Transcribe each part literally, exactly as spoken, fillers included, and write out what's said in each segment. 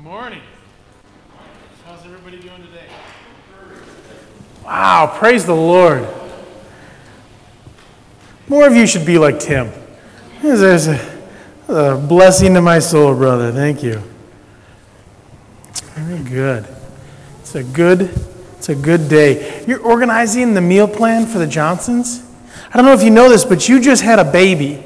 morning. How's everybody doing today? Wow, praise the Lord. More of you should be like Tim. There's a, a blessing to my soul, brother. Thank you. Very good. It's a good, it's a good day. You're organizing the meal plan for the Johnsons? I don't know if you know this, but you just had a baby.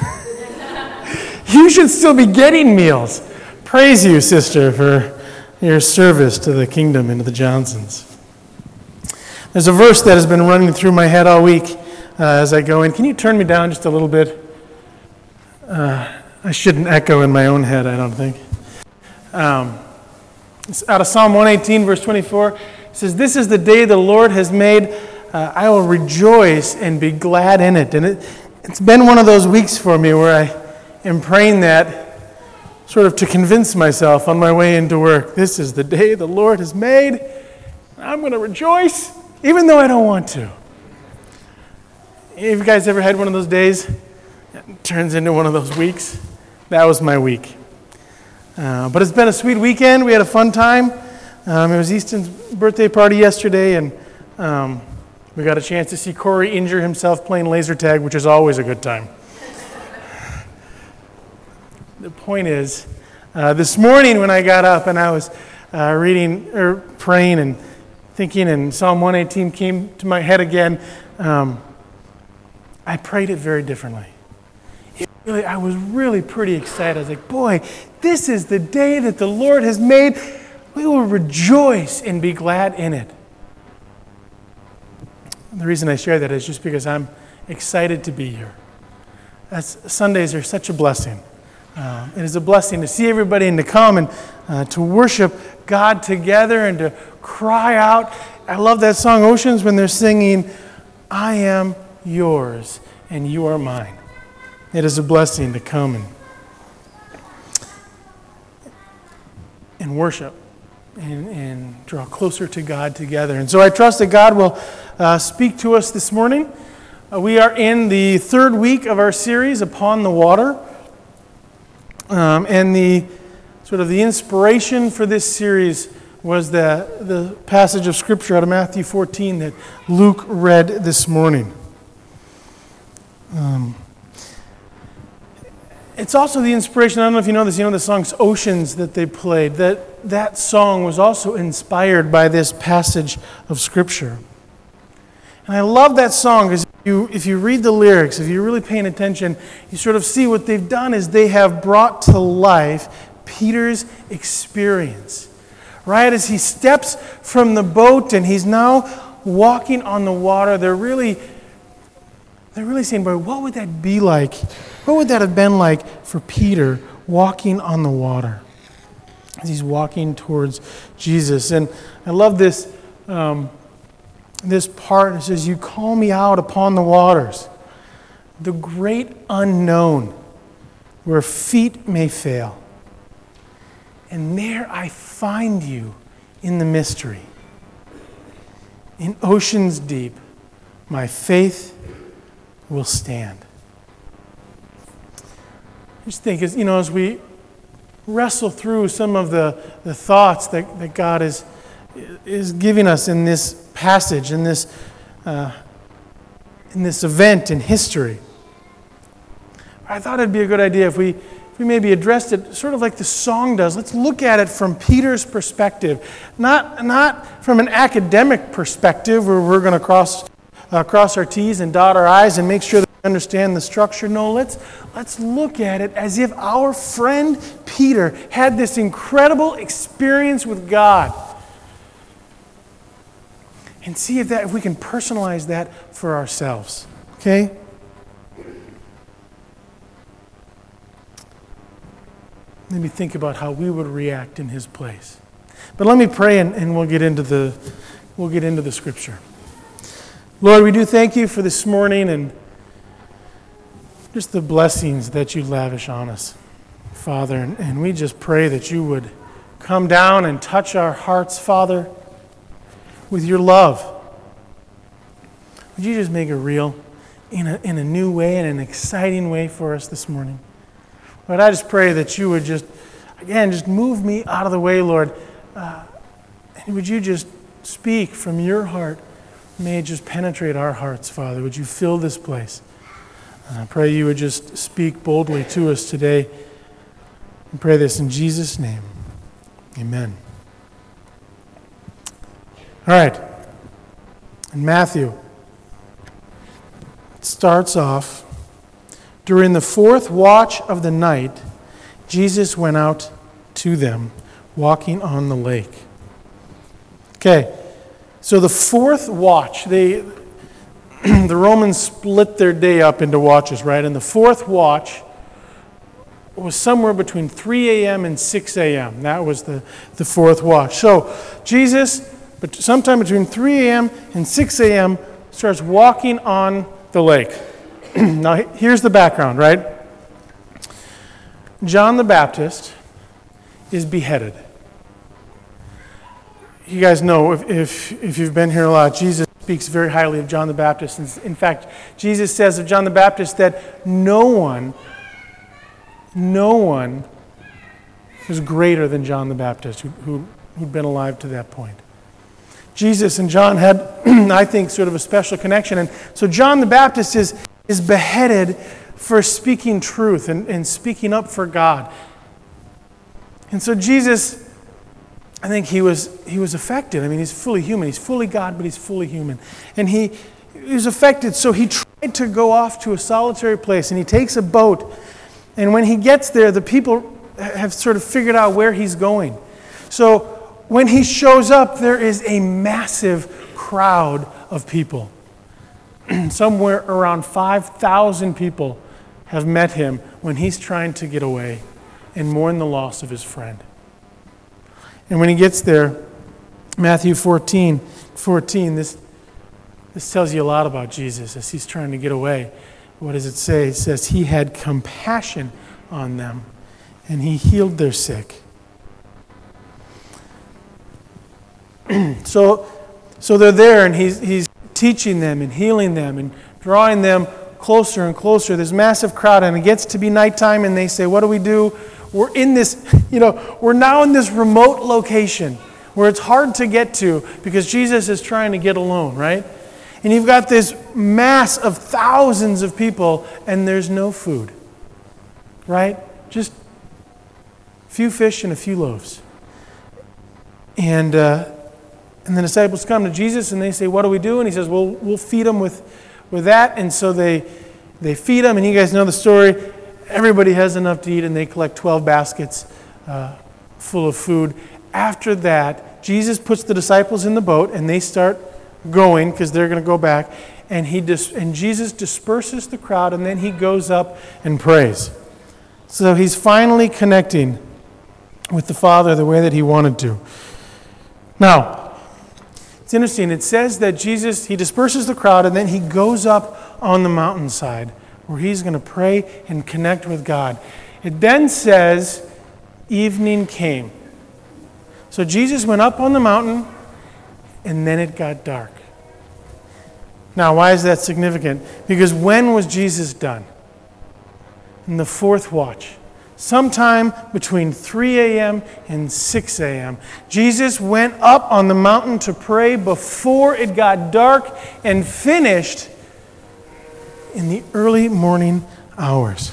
You should still be getting meals. Praise you, sister, for your service to the kingdom and to the Johnsons. There's a verse that has been running through my head all week uh, as I go in. Can you turn me down just a little bit? Uh, I shouldn't echo in my own head, I don't think. Um, it's out of Psalm one eighteen, verse twenty-four. It says, "This is the day the Lord has made. Uh, I will rejoice and be glad in it." And it, it's been one of those weeks for me where I am praying that sort of to convince myself on my way into work. This is the day the Lord has made. I'm going to rejoice, even though I don't want to. Have you guys ever had one of those days? It turns into one of those weeks. That was my week. Uh, but it's been a sweet weekend. We had a fun time. Um, it was Easton's birthday party yesterday, and um, we got a chance to see Corey injure himself playing laser tag, which is always a good time. The point is, uh, this morning when I got up and I was uh, reading or praying and thinking, and Psalm one eighteen came to my head again, um, I prayed it very differently. It really, I was really pretty excited. I was like, boy, this is the day that the Lord has made. We will rejoice and be glad in it. The reason I share that is just because I'm excited to be here. That's, Sundays are such a blessing. Uh, it is a blessing to see everybody and to come and uh, to worship God together and to cry out. I love that song, Oceans, when they're singing, "I am yours and you are mine." It is a blessing to come and, and worship and, and draw closer to God together. And so I trust that God will uh, speak to us this morning. Uh, we are in the third week of our series, Upon the Water. Um, and the sort of the inspiration for this series was the, the passage of Scripture out of Matthew fourteen that Luke read this morning. Um, it's also the inspiration, I don't know if you know this, you know the songs Oceans that they played, that that song was also inspired by this passage of Scripture. And I love that song because you, if you read the lyrics, if you're really paying attention, you sort of see what they've done is they have brought to life Peter's experience. Right? As he steps from the boat and he's now walking on the water, they're really, they're really saying, boy, what would that be like? What would that have been like for Peter walking on the water as he's walking towards Jesus? And I love this um, This part, it says, "You call me out upon the waters, the great unknown, where feet may fail. And there I find you in the mystery. In oceans deep, my faith will stand." I just think, as you know, as we wrestle through some of the, the thoughts that, that God is, is giving us in this passage, in this uh, in this event in history, I thought it'd be a good idea if we if we maybe addressed it sort of like the song does. Let's look at it from Peter's perspective, not not from an academic perspective where we're going to cross uh, cross our T's and dot our I's and make sure that we understand the structure. No, let's let's look at it as if our friend Peter had this incredible experience with God. And see if that if we can personalize that for ourselves. Okay? Maybe think about how we would react in his place. But let me pray and, and we'll get into the we'll get into the scripture. Lord, we do thank you for this morning and just the blessings that you lavish on us, Father. And, and we just pray that you would come down and touch our hearts, Father, with your love. Would you just make it real in a, in a new way and an exciting way for us this morning? Lord, I just pray that you would just, Again, just move me out of the way, Lord. Uh, and would you just speak from your heart? May it just penetrate our hearts, Father. Would you fill this place? And I pray you would just speak boldly to us today. I pray this in Jesus' name. Amen. All right. In Matthew, it starts off, during the fourth watch of the night, Jesus went out to them, walking on the lake. Okay, so the fourth watch, they, the Romans split their day up into watches, right? And the fourth watch was somewhere between three a.m. and six a.m. That was the, the fourth watch. So Jesus, but sometime between three a.m. and six a.m., starts walking on the lake. Now, here's the background, right? John the Baptist is beheaded. You guys know, if, if, if you've been here a lot, Jesus speaks very highly of John the Baptist. In fact, Jesus says of John the Baptist that no one, no one is greater than John the Baptist, who, who, who'd been alive to that point. Jesus and John had, I think, sort of a special connection. And so John the Baptist is, is beheaded for speaking truth and, and speaking up for God. And so Jesus, I think he was he was affected. I mean, he's fully human. He's fully God, but he's fully human. And he, he was affected, so he tried to go off to a solitary place, and he takes a boat. And when he gets there, the people have sort of figured out where he's going. So when he shows up, there is a massive crowd of people. Somewhere around five thousand people have met him when he's trying to get away and mourn the loss of his friend. And when he gets there, Matthew fourteen, fourteen, this, this tells you a lot about Jesus as he's trying to get away. What does it say? It says, he had compassion on them, and he healed their sick. so, so they're there, and he's, he's teaching them and healing them and drawing them closer and closer. This massive crowd, and it gets to be nighttime, and they say, what do we do? We're in this, you know, we're now in this remote location where it's hard to get to because Jesus is trying to get alone, right? And you've got this mass of thousands of people, and there's no food, right? Just a few fish and a few loaves. And uh, and the disciples come to Jesus, and they say, what do we do? And he says, well, we'll feed them with, with that. And so they, they feed them, and you guys know the story. Everybody has enough to eat, and they collect twelve baskets uh, full of food. After that, Jesus puts the disciples in the boat, and they start going because they're going to go back. And he dis- and Jesus disperses the crowd, and then he goes up and prays. So he's finally connecting with the Father the way that he wanted to. Now, it's interesting. It says that Jesus, he disperses the crowd, and then he goes up on the mountainside where he's going to pray and connect with God. It then says, evening came. So Jesus went up on the mountain, and then it got dark. Now, why is that significant? Because when was Jesus done? In the fourth watch. Sometime between three a.m. and six a.m. Jesus went up on the mountain to pray before it got dark and finished in the early morning hours.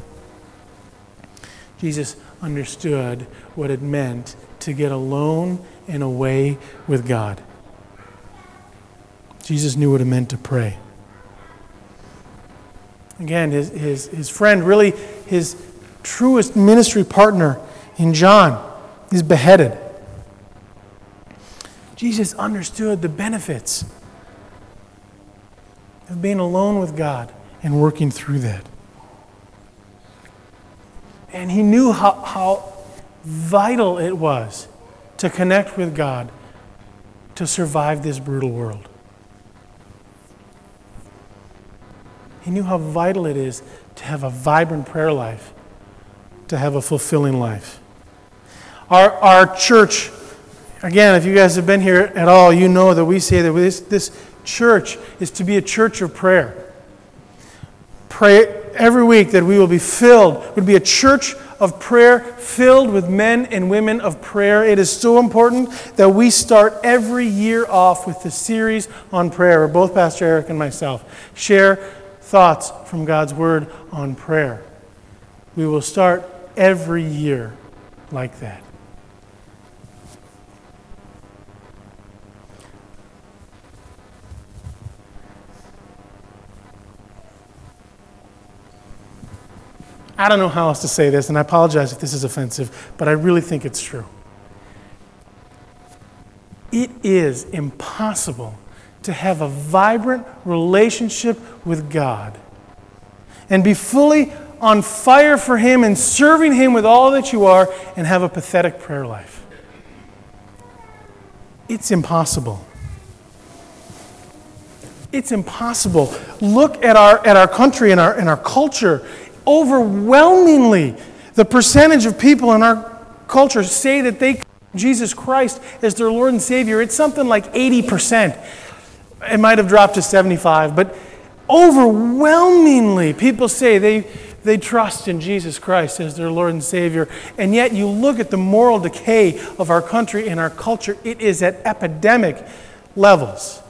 Jesus understood what it meant to get alone and away with God. Jesus knew what it meant to pray. Again, his, his, his friend, really his truest ministry partner in John, is beheaded. Jesus understood the benefits of being alone with God and working through that. And he knew how, how vital it was to connect with God to survive this brutal world. He knew how vital it is to have a vibrant prayer life, to have a fulfilling life. Our, our church, again, if you guys have been here at all, you know that we say that this, this church is to be a church of prayer. Pray every week that we will be filled, would be a church of prayer filled with men and women of prayer. It is so important that we start every year off with the series on prayer, where both Pastor Eric and myself share thoughts from God's Word on prayer. We will start every year like that. I don't know how else to say this, and I apologize if this is offensive, but I really think it's true. It is impossible to have a vibrant relationship with God and be fully on fire for Him and serving Him with all that you are and have a pathetic prayer life. It's impossible. It's impossible. Look at our at our country and our and our culture. Overwhelmingly, the percentage of people in our culture say that they Jesus Christ as their Lord and Savior. It's something like eighty percent. It might have dropped to seventy-five, but overwhelmingly people say they, they trust in Jesus Christ as their Lord and Savior. And yet you look at the moral decay of our country and our culture, it is at epidemic levels.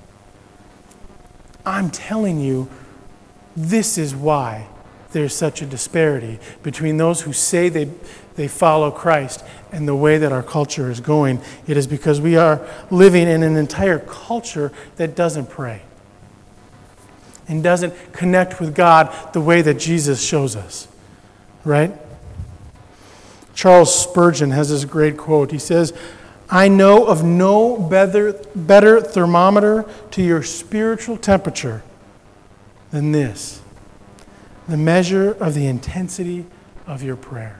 I'm telling you, this is why there's such a disparity between those who say they they follow Christ and the way that our culture is going. It is because we are living in an entire culture that doesn't pray and doesn't connect with God the way that Jesus shows us, right? Charles Spurgeon has this great quote. He says, "I know of no better, better thermometer to your spiritual temperature than this, the measure of the intensity of your prayer."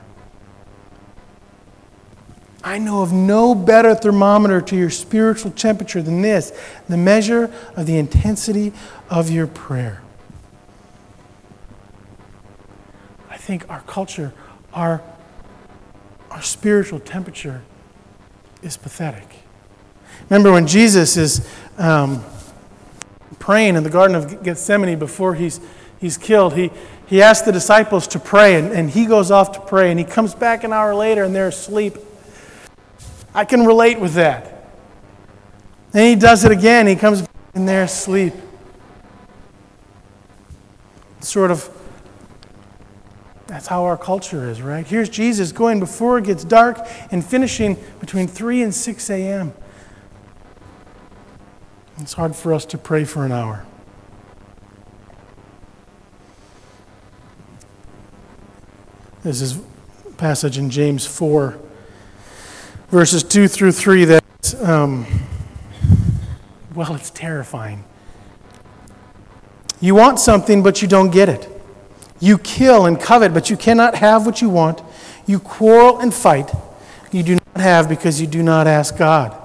I know of no better thermometer to your spiritual temperature than this, the measure of the intensity of your prayer. I think our culture, our, our spiritual temperature is pathetic. Remember when Jesus is um, praying in the Garden of Gethsemane before he's he's killed, he, he asks the disciples to pray, and, and he goes off to pray, and he comes back an hour later and they're asleep. I can relate with that. Then he does it again. He comes back and they're asleep. Sort of, that's how our culture is, right? Here's Jesus going before it gets dark and finishing between three and six a.m. It's hard for us to pray for an hour. This is a passage in James four, verses two through three, that, um, well, it's terrifying. You want something, but you don't get it. You kill and covet, but you cannot have what you want. You quarrel and fight. You do not have because you do not ask God.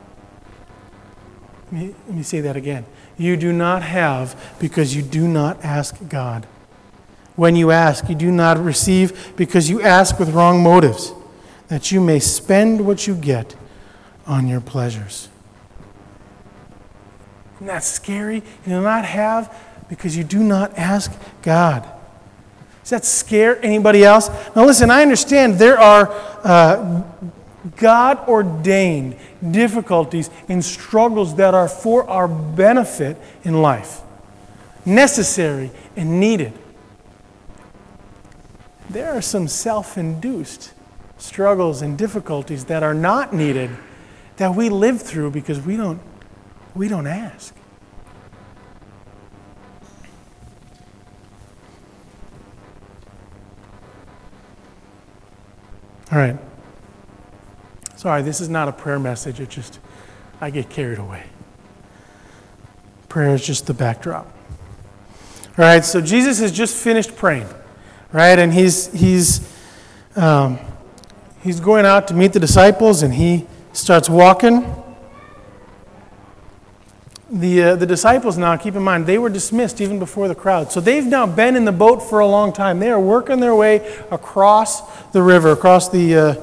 Let me, let me say that again. You do not have because you do not ask God. When you ask, you do not receive because you ask with wrong motives, that you may spend what you get on your pleasures. Isn't that scary? You do not have because you do not ask God. Does that scare anybody else? Now listen, I understand there are uh, God-ordained difficulties and struggles that are for our benefit in life, necessary and needed. There are some self-induced struggles and difficulties that are not needed, that we live through because we don't we don't ask. All right. Sorry, this is not a prayer message. It just, I get carried away. Prayer is just the backdrop. All right, so Jesus has just finished praying, right? And he's he's um, he's going out to meet the disciples, and he starts walking. The uh, the disciples now, keep in mind, they were dismissed even before the crowd. So they've now been in the boat for a long time. They are working their way across the river, across the, uh,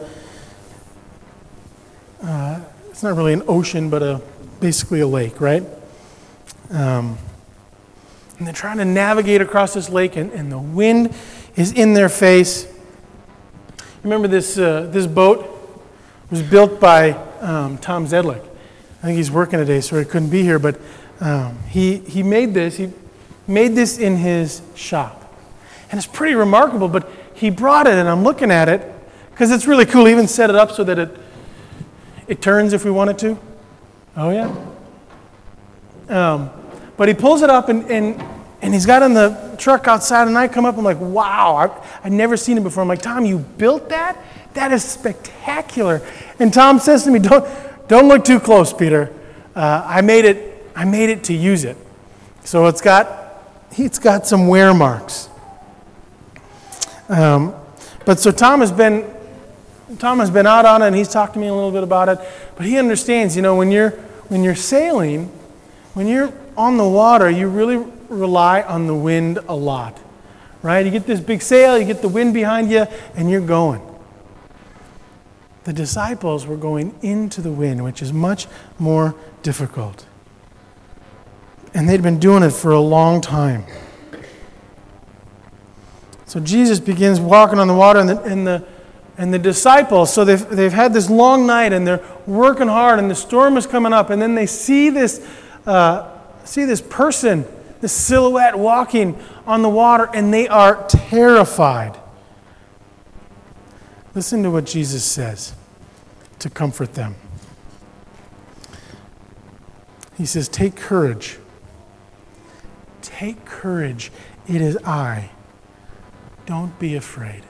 uh, it's not really an ocean, but a basically a lake, right? Um, and they're trying to navigate across this lake, and, and the wind is in their face. Remember this uh, this boat was built by um, Tom Zedlick. I think he's working today, so he couldn't be here, but um, he, he made this. He made this in his shop. And it's pretty remarkable, but he brought it, and I'm looking at it, because it's really cool. He even set it up so that it, it turns if we want it to. Oh, yeah? Um, but he pulls it up, and, and, and he's got it in the truck outside, and I come up, I'm like, wow, I've, I've never seen it before. I'm like, Tom, you built that? That is spectacular. And Tom says to me, don't, don't look too close, Peter. Uh, I made it, I made it to use it. So it's got, it's got some wear marks. Um, but so Tom has been, Tom has been out on it, and he's talked to me a little bit about it. But he understands, you know, when you're, when you're sailing, when you're on the water, you really rely on the wind a lot, right? You get this big sail, you get the wind behind you, and you're going. The disciples were going into the wind, which is much more difficult. And they'd been doing it for a long time. So Jesus begins walking on the water, and the, and the, and the disciples, so they've, they've had this long night, and they're working hard, and the storm is coming up, and then they see this, uh, see this person, this silhouette walking on the water, and they are terrified. Listen to what Jesus says to comfort them. He says, take courage. Take courage. It is I. Don't be afraid.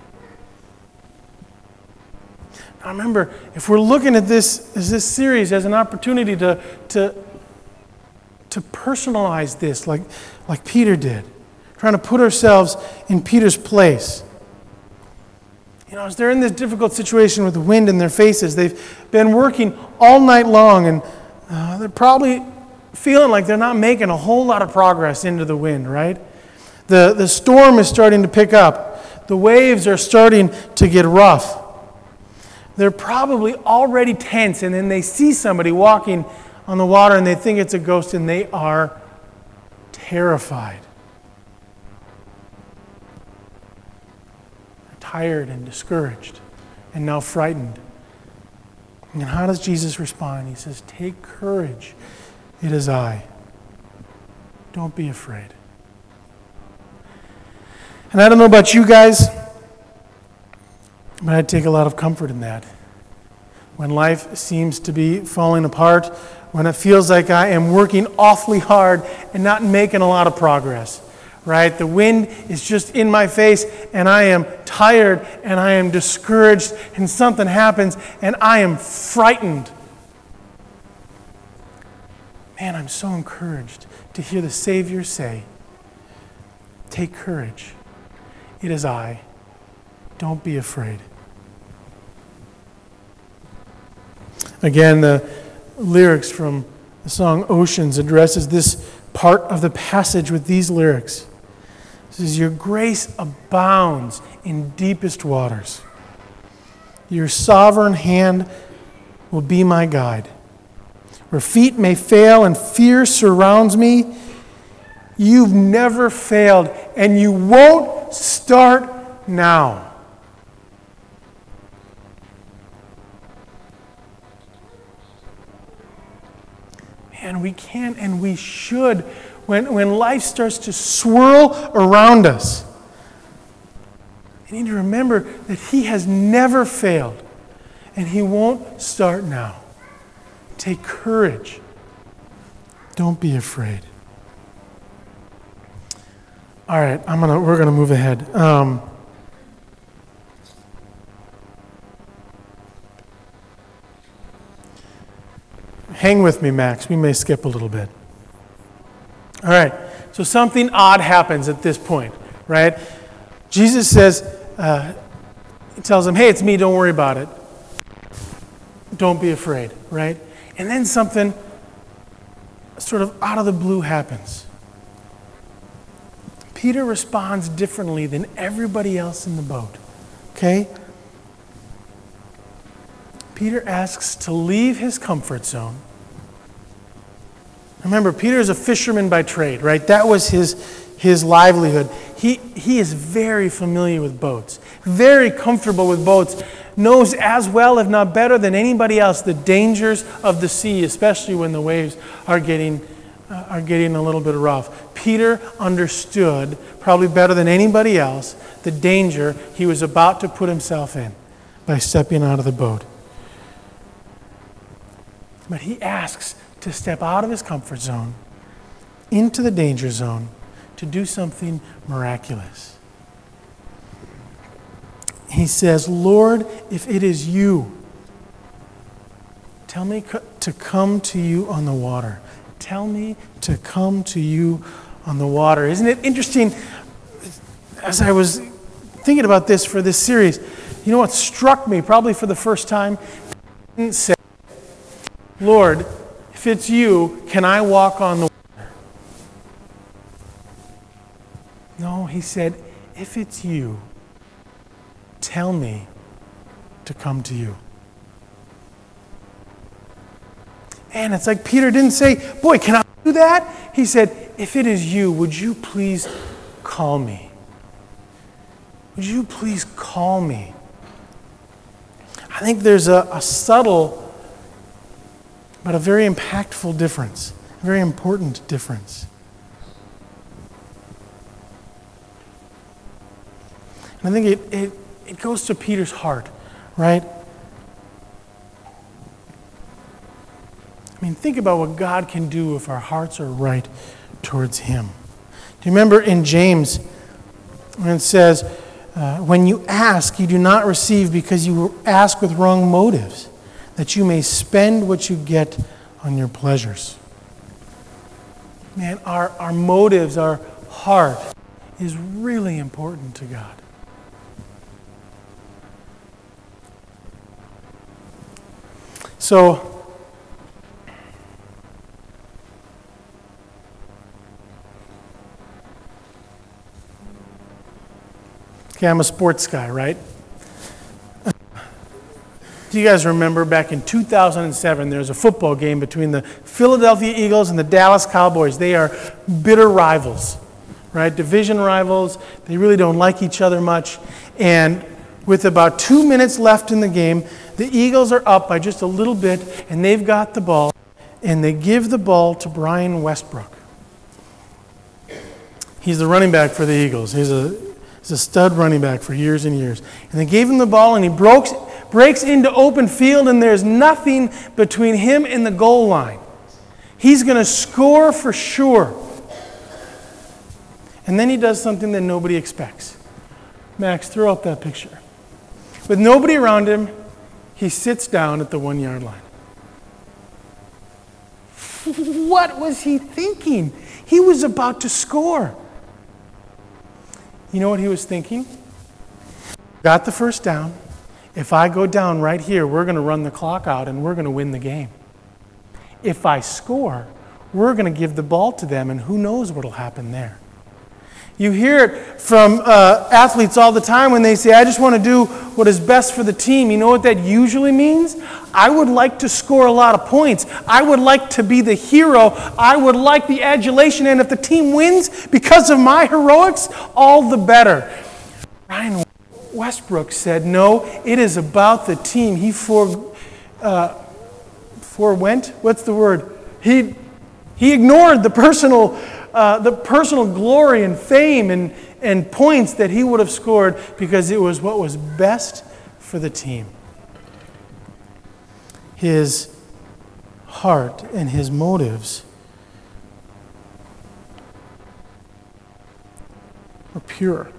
Now remember, if we're looking at this as this series as an opportunity to, to, to personalize this like, like Peter did, trying to put ourselves in Peter's place. You know, as they're in this difficult situation with the wind in their faces, they've been working all night long, and uh, they're probably feeling like they're not making a whole lot of progress into the wind, right? The, the storm is starting to pick up. The waves are starting to get rough. They're probably already tense, and then they see somebody walking on the water, and they think it's a ghost, and they are terrified. Tired and discouraged and now frightened. And how does Jesus respond? He says, take courage. It is I. Don't be afraid. And I don't know about you guys, but I take a lot of comfort in that. When life seems to be falling apart, when it feels like I am working awfully hard and not making a lot of progress. Right? The wind is just in my face, and I am tired, and I am discouraged, and something happens, and I am frightened. Man, I'm so encouraged to hear the Savior say, take courage. It is I. Don't be afraid. Again, the lyrics from the song Oceans addresses this part of the passage with these lyrics. It says, your grace abounds in deepest waters. Your sovereign hand will be my guide. Where feet may fail and fear surrounds me, you've never failed, and you won't start now. Man, we can and we should. When, when life starts to swirl around us, we need to remember that He has never failed, and He won't start now. Take courage. Don't be afraid. All right, I'm gonna. We're gonna move ahead. Um, hang with me, Max. We may skip a little bit. All right, so something odd happens at this point, right? Jesus says, uh, he tells them, hey, it's me, don't worry about it. Don't be afraid, right? And then something sort of out of the blue happens. Peter responds differently than everybody else in the boat, okay? Peter asks to leave his comfort zone. Remember, Peter is a fisherman by trade, right? That was his, his livelihood. He, he is very familiar with boats, very comfortable with boats, knows as well, if not better than anybody else, the dangers of the sea, especially when the waves are getting, uh, are getting a little bit rough. Peter understood, probably better than anybody else, the danger he was about to put himself in by stepping out of the boat. But he asks to step out of his comfort zone into the danger zone to do something miraculous. He says, Lord, if it is you, tell me to come to you on the water. Tell me to come to you on the water. Isn't it interesting, as I was thinking about this for this series, you know what struck me probably for the first time? He didn't say, Lord, if it's you, can I walk on the water? No, he said, if it's you, tell me to come to you. And it's like Peter didn't say, boy, can I do that? He said, if it is you, would you please call me? Would you please call me? I think there's a, a subtle but a very impactful difference, a very important difference. And I think it, it, it goes to Peter's heart, right? I mean, think about what God can do if our hearts are right towards Him. Do you remember in James when it says, uh, when you ask, you do not receive because you ask with wrong motives, that you may spend what you get on your pleasures. Man, our, our motives, our heart is really important to God. So, okay, I'm a sports guy, right? Do you guys remember back in two thousand seven, there was a football game between the Philadelphia Eagles and the Dallas Cowboys. They are bitter rivals, right? Division rivals. They really don't like each other much. And with about two minutes left in the game, the Eagles are up by just a little bit, and they've got the ball, and they give the ball to Brian Westbrook. He's the running back for the Eagles. He's a, he's a stud running back for years and years. And they gave him the ball, and he broke... breaks into open field, and there's nothing between him and the goal line. He's going to score for sure. And then he does something that nobody expects. Max, throw up that picture. With nobody around him, he sits down at the one-yard line. What was he thinking? He was about to score. You know what he was thinking? Got the first down. If I go down right here, we're going to run the clock out and we're going to win the game. If I score, we're going to give the ball to them, and who knows what will happen there. You hear it from uh, athletes all the time when they say, I just want to do what is best for the team. You know what that usually means? I would like to score a lot of points. I would like to be the hero. I would like the adulation, and if the team wins because of my heroics, all the better. Ryan Westbrook said, no, it is about the team. He for, uh, forewent, what's the word? He, he ignored the personal, uh, the personal glory and fame and, and points that he would have scored because it was what was best for the team. His heart and his motives were pure.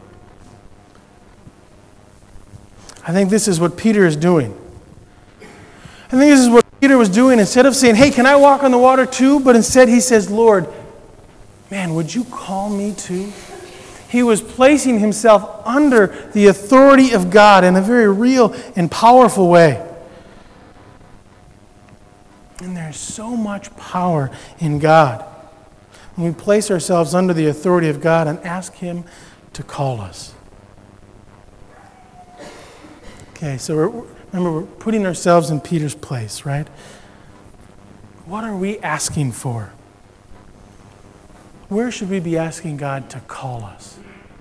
I think this is what Peter is doing. I think this is what Peter was doing. Instead of saying, hey, can I walk on the water too? But instead he says, Lord, man, would you call me too? He was placing himself under the authority of God in a very real and powerful way. And there's so much power in God when we place ourselves under the authority of God and ask Him to call us. Okay, so we're, remember, we're putting ourselves in Peter's place, right? What are we asking for? where should we be asking God to call us?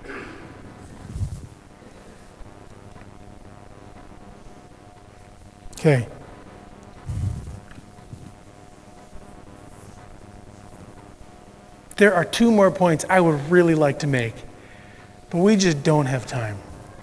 Okay. There are two more points I would really like to make, but we just don't have time.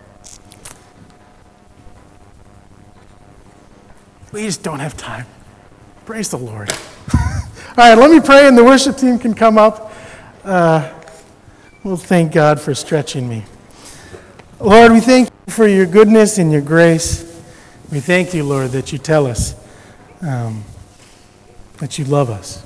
We just don't have time. Praise the Lord. All right, let me pray, and the worship team can come up. Uh, we'll thank God for stretching me. Lord, we thank you for your goodness and your grace. We thank you, Lord, that you tell us um, that you love us.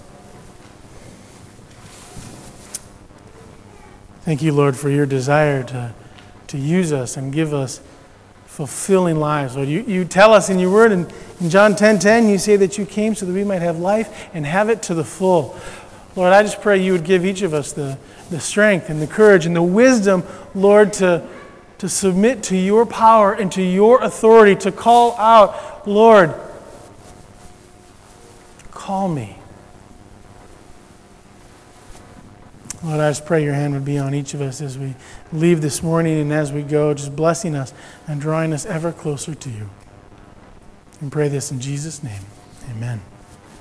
Thank you, Lord, for your desire to, to use us and give us fulfilling lives. Lord, you, you tell us in your word in, in John ten ten, you say that you came so that we might have life and have it to the full. Lord, I just pray you would give each of us the, the strength and the courage and the wisdom, Lord, to, to submit to your power and to your authority, to call out, Lord, call me. Lord, I just pray your hand would be on each of us as we leave this morning and as we go, just blessing us and drawing us ever closer to you. And pray this in Jesus' name. Amen.